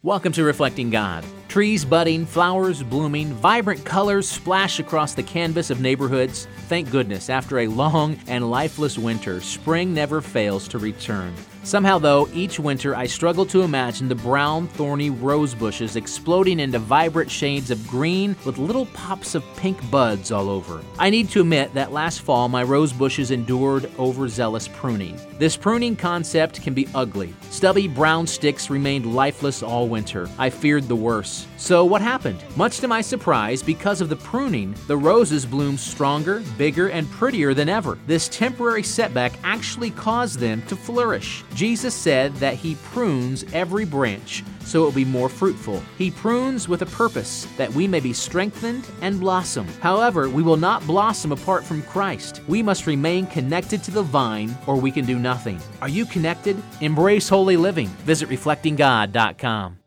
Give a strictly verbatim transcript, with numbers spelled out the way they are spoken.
Welcome to Reflecting God. Trees budding, flowers blooming, vibrant colors splash across the canvas of neighborhoods. Thank goodness, after a long and lifeless winter, spring never fails to return. Somehow, though, each winter I struggle to imagine the brown, thorny rose bushes exploding into vibrant shades of green with little pops of pink buds all over. I need to admit that last fall my rose bushes endured overzealous pruning. This pruning concept can be ugly. Stubby brown sticks remained lifeless all winter. I feared the worst. So what happened? Much to my surprise, because of the pruning, the roses bloomed stronger, bigger, and prettier than ever. This temporary setback actually caused them to flourish. Jesus said that He prunes every branch so it will be more fruitful. He prunes with a purpose, that we may be strengthened and blossom. However, we will not blossom apart from Christ. We must remain connected to the vine, or we can do nothing. Are you connected? Embrace holy living. Visit reflecting god dot com.